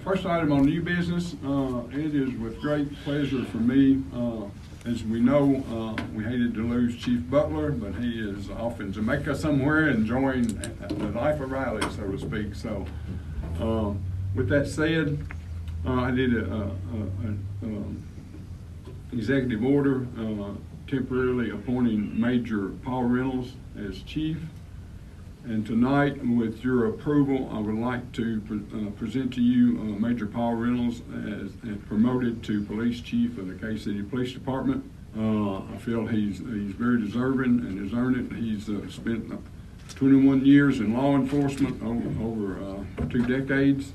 First item on new business, it is with great pleasure for me. As we know, we hated to lose Chief Butler, but he is off in Jamaica somewhere enjoying the life of Riley, so to speak. So with that said, I did an executive order temporarily appointing Major Paul Reynolds as chief. And tonight, with your approval, I would like to present to you Major Paul Reynolds as promoted to police chief of the Cave City Police Department. I feel he's very deserving and has earned it. He's spent 21 years in law enforcement, over 2 decades.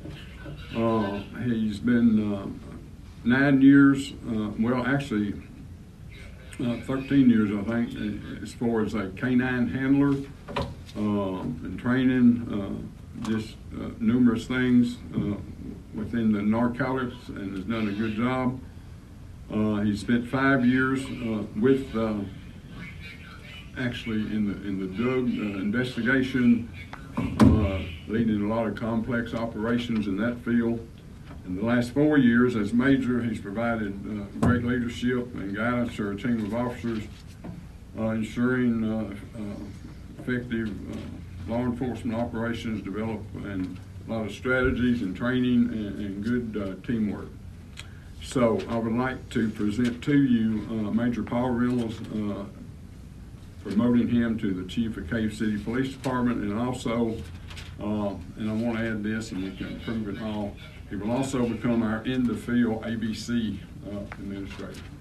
He's been 9 years, well, actually 13 years, I think, as far as a canine handler. And training, just numerous things within the narcotics, and has done a good job. He spent 5 years with actually in the drug investigation, leading a lot of complex operations in that field. In the last 4 years as major, he's provided great leadership and guidance to our team of officers, ensuring effective law enforcement operations, develop and a lot of strategies and training and good teamwork. So I would like to present to you Major Paul Reynolds, promoting him to the chief of Cave City Police Department, and also, and I want to add this, and you can approve it all, he will also become our in the field ABC administrator.